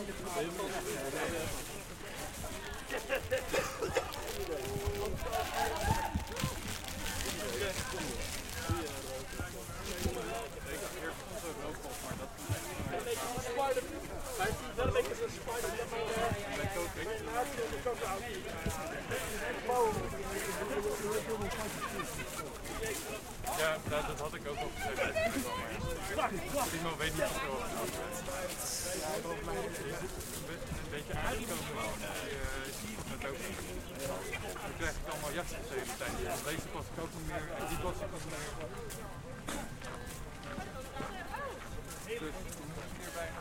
Ja, dat had ik ook al gezegd. Timo weet niet wat er een beetje aangekomen wonen. Zie je het ook niet. Dan krijg ik allemaal jasjes de hele tijd. Deze pas ik ook niet meer en die pas ik ook niet meer. Dus ik moet een keer bij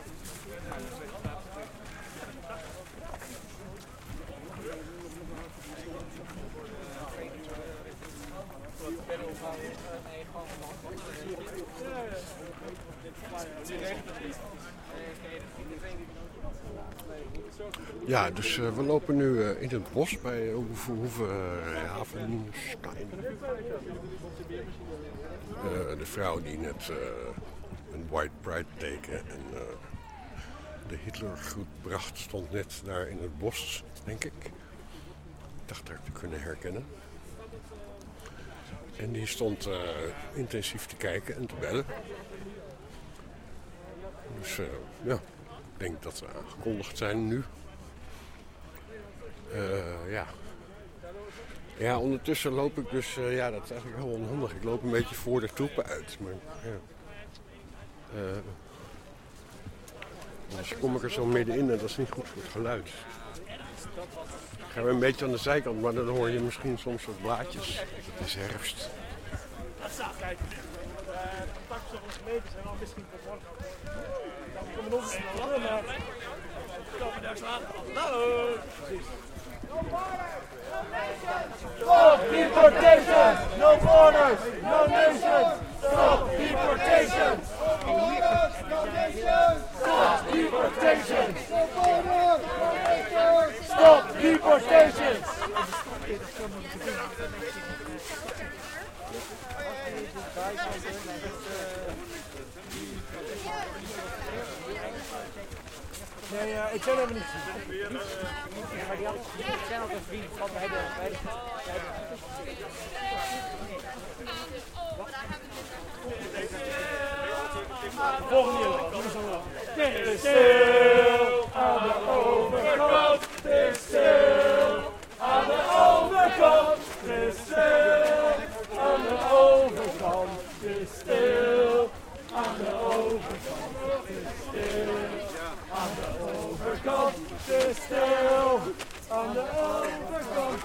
Ja, dus we lopen nu in het bos bij Hoeve Ravenstein. De vrouw die net een White Pride teken en de Hitlergroet bracht, stond net daar in het bos, denk ik. Ik dacht haar te kunnen herkennen. En die stond intensief te kijken en te bellen. Dus ja, ik denk dat ze aangekondigd zijn nu. Ja, ondertussen loop ik dus, ja, dat is eigenlijk heel onhandig. Ik loop een beetje voor de troepen uit. Maar ja. Dus kom ik er zo middenin en dat is niet goed voor het geluid. Gaan we een beetje aan de zijkant, maar dan hoor je misschien soms wat blaadjes. Het is herfst. Dat staat, kijk. De takken van de gemeente zijn al misschien voor morgen. Die komen nog eens langer, maar we komen daar slaan. Hallo! Precies. Stop deportation! No borders! No nations! Stop deportation! No borders! No nations! Stop deportation! No borders! No nations! Stop deportation! Nee, Etienne hebben we niet gezien. Maar die hadden Etienne ook een vriend van bij de volgende jaar. Dat is dan wel. Het is stil aan de overkant. Het is stil aan de overkant. Het is stil aan de overkant. Het is stil aan de overkant. Het is stil aan de overkant. Het is stil aan de overkant.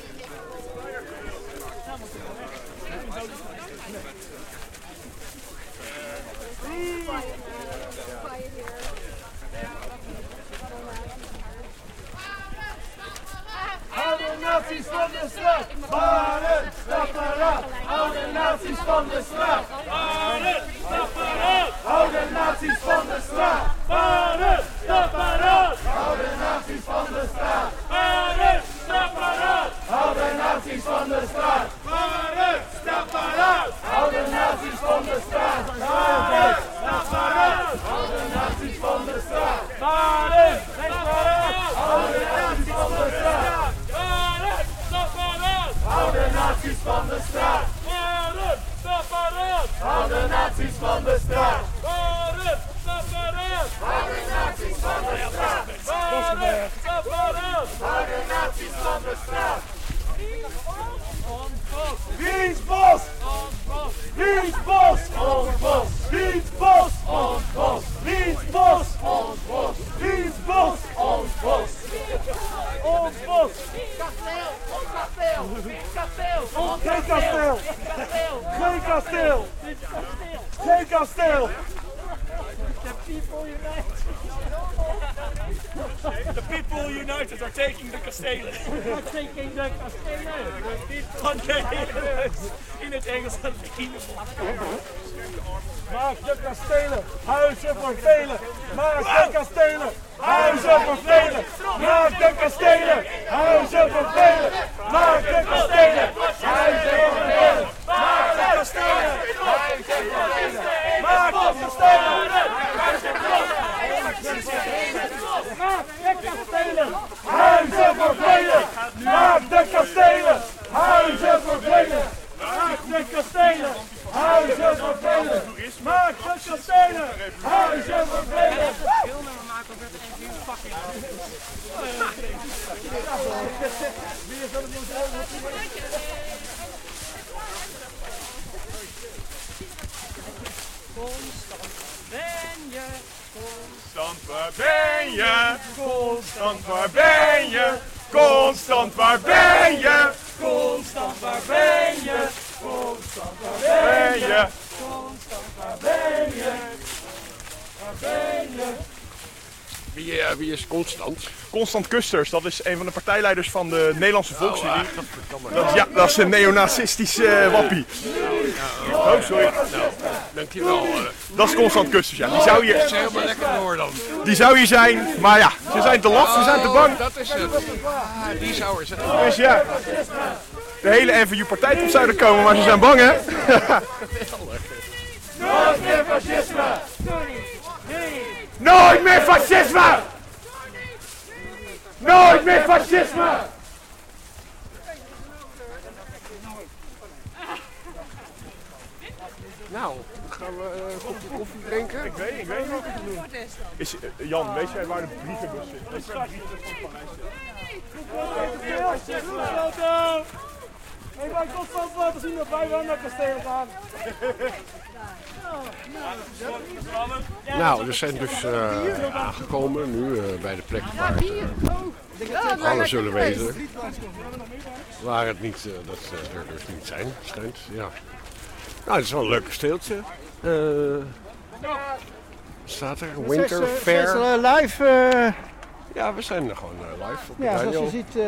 Hou de nazi's van de straat! Baren, stap eruit! Hou de nazi's van de straat! Baren, stap eruit! Hou de nazi's van de straat! Baren, stap eruit! Hou de nazi's van de straat! Baren, stap eruit! Hou de nazi's van de straat! Baren, stap eruit! Hou de nazi's van de straat! Baren, stap eruit! Hou de nazi's van de straat! Baren, stap eruit! Hou de nazi's van de straat! Hou de nazi's van de straat! Hou de nazi's The people united. The people united are taking the kastelen. Taking the kastelen. Oké, in het Engels gaat het Maak de kastelen, huizen voor velen. Maak de kastelen, huizen voor velen. Maak de kastelen, huizen voor velen. Maak de kastelen, huizen voor velen. Maak de kastelen, huizen voor velen. Maak de kastelen, huizen voor velen. Maak de kastelen, huizen voor velen. Maak de kastelen, huizen voor velen. Maak de kastelen, huizen voor velen. Maak de kastelen, huizen voor velen. Constant, waar ben je? Constant, waar ben je? Constant, waar ben je? Constant, waar ben je? Constant, waar Ben je? Constant, waar ben je? Waar ben je? Wie is Constant? Constant Kusters, dat is een van de partijleiders van de Nederlandse Volkslinie. Dat is een neonazistische wappie. Oh, sorry. Nou, dankjewel. Dat is Constant Kusters, ja. Die zou hier... Dat is helemaal lekker door dan. Die zou hier zijn, maar ja, ze zijn te laf, ze zijn te bang. Dat is het. Die zou er zijn. Dus ja, de hele NVU-partij tot zouden komen, maar ze zijn bang, hè? Nooit meer fascisme! Nooit meer fascisme! Nooit meer fascisme! Nou, gaan we een kopje koffie drinken? Ik weet niet wat ik doen. Jan, weet jij waar de brievenbus zit? Dat is Ik ben constant laten zien dat wij wel naar kastelen gaan. Nou, we zijn dus aangekomen nu bij de plek waar alle zullen wezen. Waar het niet, dat er dus niet zijn, schijnt. Ja. Nou, het is wel een leuk kasteeltje. Staat er? Winter Fair. Live. Ja, we zijn er gewoon live op de Ja, radio. zoals je ziet.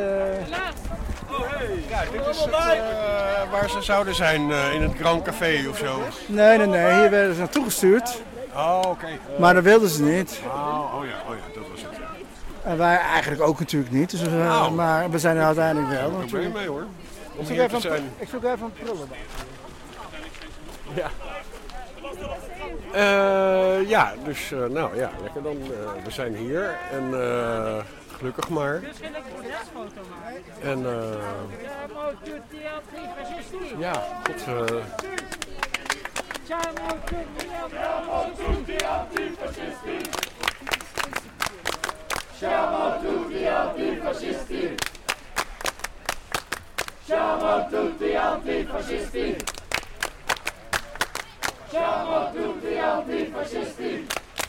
Ja, dit is het, waar ze zouden zijn in het Grand Café of zo. Nee, hier werden ze naartoe gestuurd. Oh, oké. Maar dat wilden ze niet. Oh ja, dat was het. Ja. En wij eigenlijk ook natuurlijk niet. Dus, maar we zijn er uiteindelijk wel. Daar ben je mee hoor. Om Ik zoek hier te zijn. even een prullen. Ja. Ja, dus nou ja, lekker dan. We zijn hier en gelukkig maar. Dus wil ik een bordsfoto maken. En ja, tot Siamo tutti antifascisti. Siamo tutti antifascisti. Siamo tutti antifascisti. Siamo tutti antifascisti.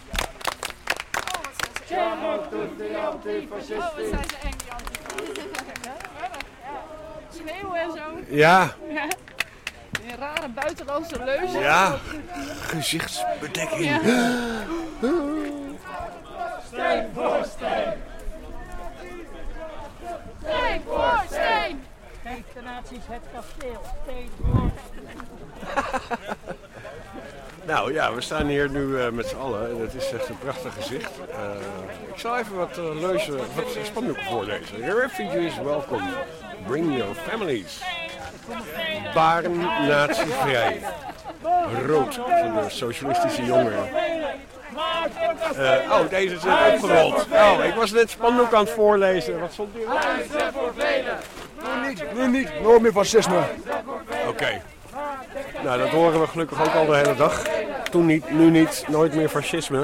Siamo tutti antifascisti. Oh, wat zijn ze eng, die antifascisten. Sneeuw en zo. ja, Een rare buitenlandse leuzen. ja, gezichtsbedekking. Ja. Steen voor steen. Steen voor steen. Kijk, de nazi's het kasteel. Steen voor steen. Nou ja, we staan hier nu met z'n allen en het is echt een prachtig gezicht. Ik zal even wat wat spandoeken voorlezen. Refugees welcome. Bring your families. Baren natievrij. Rood van de socialistische jongeren. Oh, deze is opgerold. Oh, ik was net spandoek aan het voorlezen. Wat stond hier? Huizen voor velen. Nu niet, nooit meer fascisme. Oké. Nou, dat horen we gelukkig ook al de hele dag. Toen niet, nu niet, nooit meer fascisme.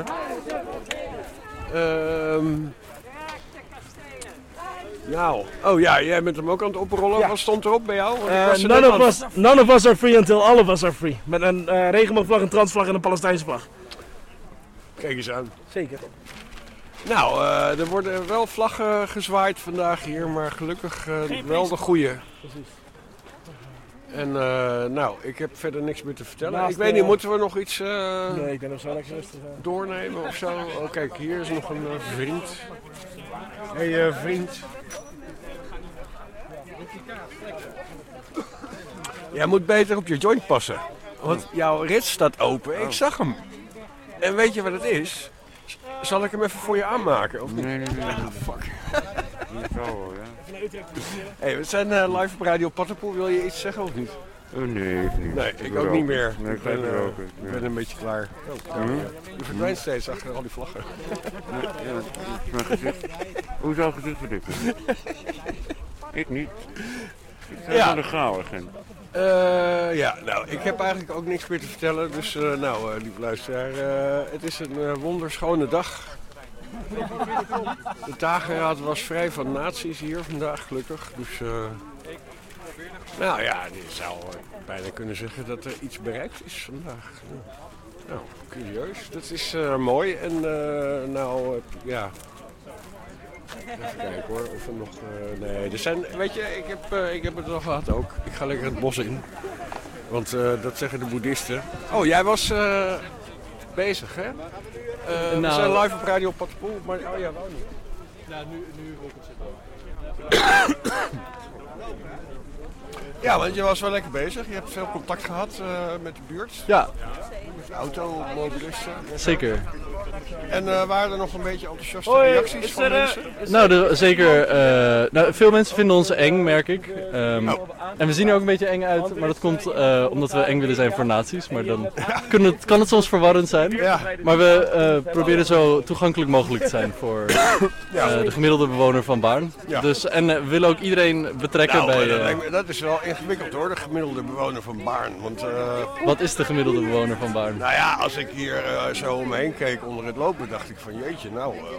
Nou, oh ja, jij bent hem ook aan het oprollen. Ja. Wat stond erop bij jou? None of us are free until all of us are free. Met een regenboogvlag, een transvlag en een Palestijnse vlag. Kijk eens aan. Zeker. Nou, er worden wel vlaggen gezwaaid vandaag hier, maar gelukkig wel de goede. Precies. En nou, ik heb verder niks meer te vertellen. Naast Ik weet niet, moeten we nog iets Nee, ik denk dat we zo lekker rustig zijn. doornemen of zo? Oh, kijk, hier is nog een vriend. Hey, vriend. Jij moet beter op je joint passen. Want jouw rits staat open. Ik zag hem. En weet je wat het is? Zal ik hem even voor je aanmaken? Of niet? Nee. Fuck. Zo, ja. Hey, we zijn live op Radio Pattenpoel. Wil je iets zeggen of niet? Nee, Nee, ik ook niet meer. Nee, Ik ben een beetje klaar. Je verdwijnt steeds achter al die vlaggen. Mijn gezicht. Hoe zou gezicht verdikken? Ik niet. Ik sta aan de gauwagent. Ja, nou, ik heb eigenlijk ook niks meer te vertellen. Dus, lieve luisteraar, het is een wonderschone dag. De dageraad was vrij van nazi's hier vandaag, gelukkig. Dus, nou ja, je zou bijna kunnen zeggen dat er iets bereikt is vandaag. Nou, curieus. Dat is mooi. En ja... Even kijken hoor, of er nog... nee, er zijn... Weet je, ik heb het al gehad ook. Ik ga lekker het bos in. Want dat zeggen de boeddhisten. Oh, jij was bezig, hè? We zijn live op Radio Pattenpoel, maar... Oh ja, wou niet. Ja, nu wil ik het zitten. Ja, want je was wel lekker bezig. Je hebt veel contact gehad met de buurt. Ja. Met automobilisten. Zeker. En waren er nog een beetje enthousiaste reacties van mensen? Nou, zeker. Veel mensen vinden ons eng, merk ik. En we zien er ook een beetje eng uit, maar dat komt omdat we eng willen zijn voor nazi's. Maar dan kan het soms verwarrend zijn. Ja. Maar we proberen zo toegankelijk mogelijk te zijn voor de gemiddelde bewoner van Baarn. Ja. Dus, en we willen ook iedereen betrekken bij... dat is wel ingewikkeld hoor, de gemiddelde bewoner van Baarn. Want, wat is de gemiddelde bewoner van Baarn? Nou ja, als ik hier zo om me heen keek onder het lopen, dacht ik van jeetje,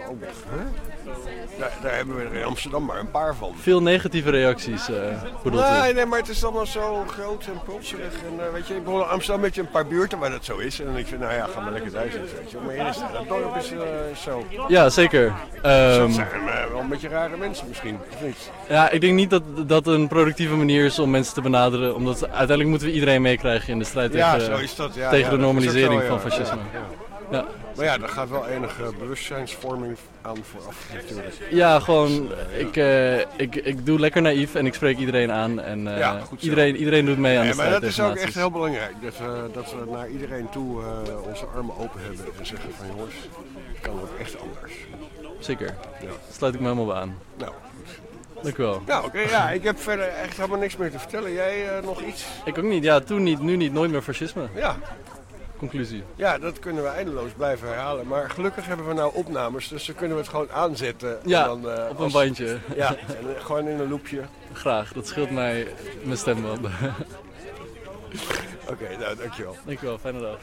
daar hebben we er in Amsterdam maar een paar van. Veel negatieve reacties, bedoelt u? Nee, maar het is allemaal zo groot en protserig. En weet je, in Amsterdam heb je een paar buurten waar dat zo is. En dan denk ik, nou ja, ga maar lekker thuis zitten, weet je. Maar hier is het dorp is zo. Ja, zeker. Dat zijn wel een beetje rare mensen misschien, of niet? Ja, ik denk niet dat dat een productieve manier is om mensen te benaderen. Omdat uiteindelijk moeten we iedereen meekrijgen in de strijd tegen de normalisering van fascisme. Ja. Maar ja, daar gaat wel enige bewustzijnsvorming aan vooraf natuurlijk. Ja, gewoon, ik doe lekker naïef en ik spreek iedereen aan. En iedereen doet mee aan de strijd. Maar dat is ook echt heel belangrijk. Dat we naar iedereen toe onze armen open hebben en zeggen van jongens, het kan ook echt anders. Zeker, daar sluit ik me helemaal bij aan. Nou, dank u wel. Nou, oké, ja, ik heb verder echt helemaal niks meer te vertellen. Jij nog iets? Ik ook niet. Ja, toen niet, nu niet. Nooit meer fascisme. Ja. Conclusie. Ja, dat kunnen we eindeloos blijven herhalen. Maar gelukkig hebben we nou opnames, dus dan kunnen we het gewoon aanzetten. Ja, en dan, op een bandje. Ja, en, gewoon in een loopje. Graag, dat scheelt mij mijn stemband. Oké, nou, dankjewel. Dankjewel, fijne dag.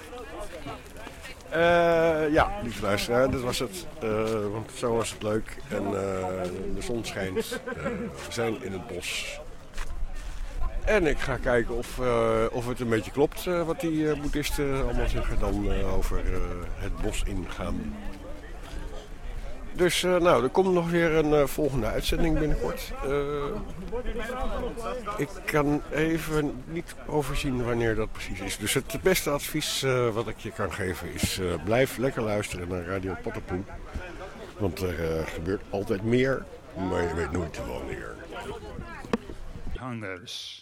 Ja, lieve luisteraar, dit was het. Want zo was het leuk. En de zon schijnt. We zijn in het bos. En ik ga kijken of het een beetje klopt wat die boeddhisten allemaal zeggen dan over het bos ingaan. Dus er komt nog weer een volgende uitzending binnenkort. Ik kan even niet overzien wanneer dat precies is. Dus het beste advies wat ik je kan geven is blijf lekker luisteren naar Radio Pattenpoel. Want er gebeurt altijd meer, maar je weet nooit wanneer. Hangers.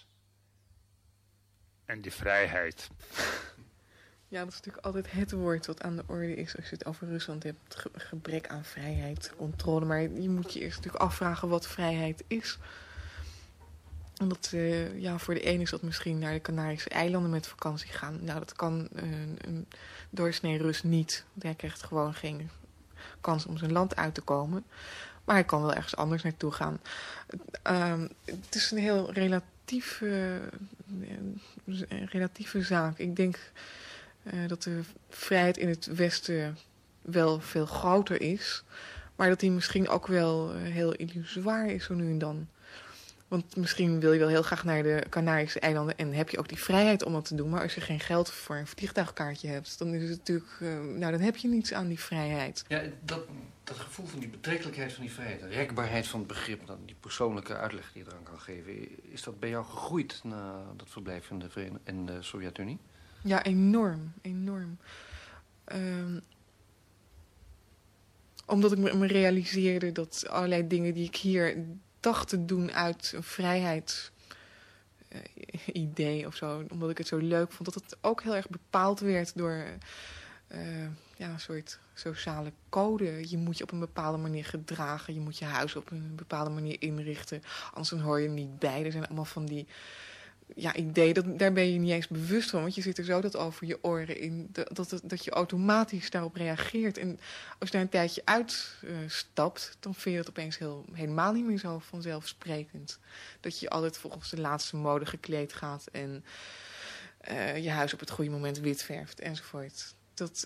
En die vrijheid. Ja, dat is natuurlijk altijd het woord wat aan de orde is als je het over Rusland hebt. Gebrek aan vrijheid, controle. Maar je moet je eerst natuurlijk afvragen wat vrijheid is. En dat, voor de ene is dat misschien naar de Canarische eilanden met vakantie gaan. Nou, dat kan een doorsnee Rus niet. Hij krijgt gewoon geen kans om zijn land uit te komen. Maar hij kan wel ergens anders naartoe gaan. Het is een heel relatieve zaak. Ik denk dat de vrijheid in het Westen wel veel groter is. Maar dat die misschien ook wel heel illusoir is zo nu en dan. Want misschien wil je wel heel graag naar de Canarische eilanden en heb je ook die vrijheid om dat te doen. Maar als je geen geld voor een vliegtuigkaartje hebt, dan is het natuurlijk, dan heb je niets aan die vrijheid. Ja, dat gevoel van die betrekkelijkheid van die vrijheid, de rekbaarheid van het begrip, die persoonlijke uitleg die je eraan kan geven, is dat bij jou gegroeid na dat verblijf in de Sovjet-Unie? Ja, enorm, enorm. Omdat ik me realiseerde dat allerlei dingen die ik hier dacht te doen uit een vrijheidsidee of zo, omdat ik het zo leuk vond, dat het ook heel erg bepaald werd door een soort sociale code. Je moet je op een bepaalde manier gedragen, je moet je huis op een bepaalde manier inrichten, anders dan hoor je er niet bij. Er zijn allemaal van die ideeën, daar ben je niet eens bewust van, want je zit er zo dat over je oren in, dat je automatisch daarop reageert. En als je daar een tijdje uitstapt, dan vind je het opeens helemaal niet meer zo vanzelfsprekend. Dat je altijd volgens de laatste mode gekleed gaat en je huis op het goede moment wit verft enzovoort. Dat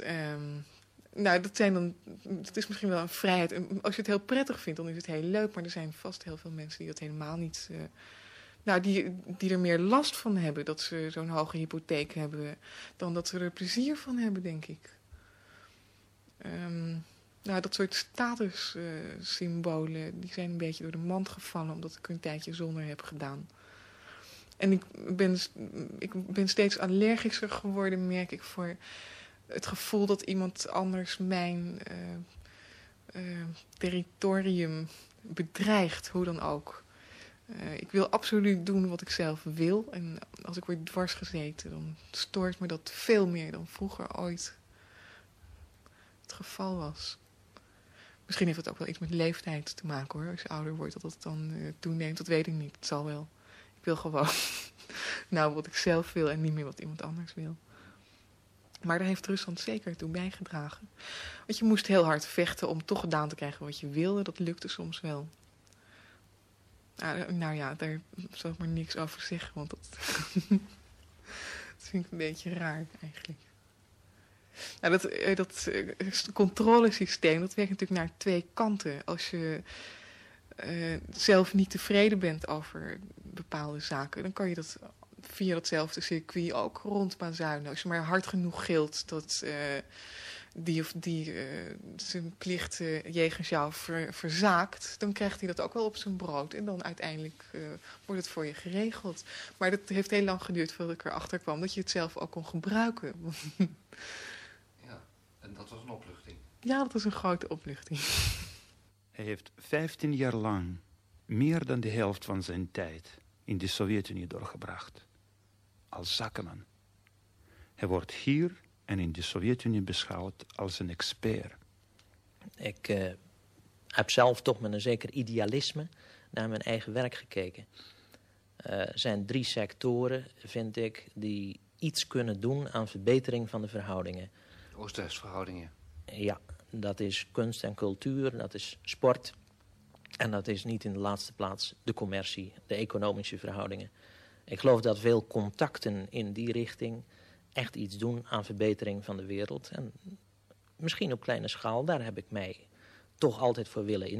is misschien wel een vrijheid. En als je het heel prettig vindt, dan is het heel leuk, maar er zijn vast heel veel mensen die dat helemaal niet... die er meer last van hebben dat ze zo'n hoge hypotheek hebben, dan dat ze er plezier van hebben, denk ik. Dat soort statussymbolen, die zijn een beetje door de mand gevallen, omdat ik er een tijdje zonder heb gedaan. En ik ben steeds allergischer geworden, merk ik, voor het gevoel dat iemand anders mijn territorium bedreigt, hoe dan ook. Ik wil absoluut doen wat ik zelf wil. En als ik word dwars gezeten, dan stoort me dat veel meer dan vroeger ooit het geval was. Misschien heeft het ook wel iets met leeftijd te maken, hoor. Als je ouder wordt, dat het dan toeneemt, dat weet ik niet. Het zal wel. Ik wil gewoon wat ik zelf wil en niet meer wat iemand anders wil. Maar daar heeft Rusland zeker toe bijgedragen. Want je moest heel hard vechten om toch gedaan te krijgen wat je wilde. Dat lukte soms wel. Daar zal ik maar niks over zeggen, want dat vind ik een beetje raar eigenlijk. Dat controlesysteem, dat werkt natuurlijk naar twee kanten. Als je zelf niet tevreden bent over bepaalde zaken, dan kan je dat via datzelfde circuit ook rondbazuinen. Als je maar hard genoeg gilt dat die of die zijn plicht jegens jou verzaakt, dan krijgt hij dat ook wel op zijn brood. En dan uiteindelijk wordt het voor je geregeld. Maar dat heeft heel lang geduurd voordat ik erachter kwam dat je het zelf ook kon gebruiken. Ja, en dat was een opluchting. Ja, dat was een grote opluchting. Hij heeft 15 jaar lang meer dan de helft van zijn tijd in de Sovjet-Unie doorgebracht. Als zakenman. Hij wordt hier en in de Sovjet-Unie beschouwd als een expert. Ik heb zelf toch met een zeker idealisme naar mijn eigen werk gekeken. Er zijn 3 sectoren, vind ik, die iets kunnen doen aan verbetering van de verhoudingen. Oost-West verhoudingen. Ja, dat is kunst en cultuur, dat is sport. En dat is niet in de laatste plaats de commercie, de economische verhoudingen. Ik geloof dat veel contacten in die richting echt iets doen aan verbetering van de wereld. En misschien op kleine schaal, daar heb ik mij toch altijd voor willen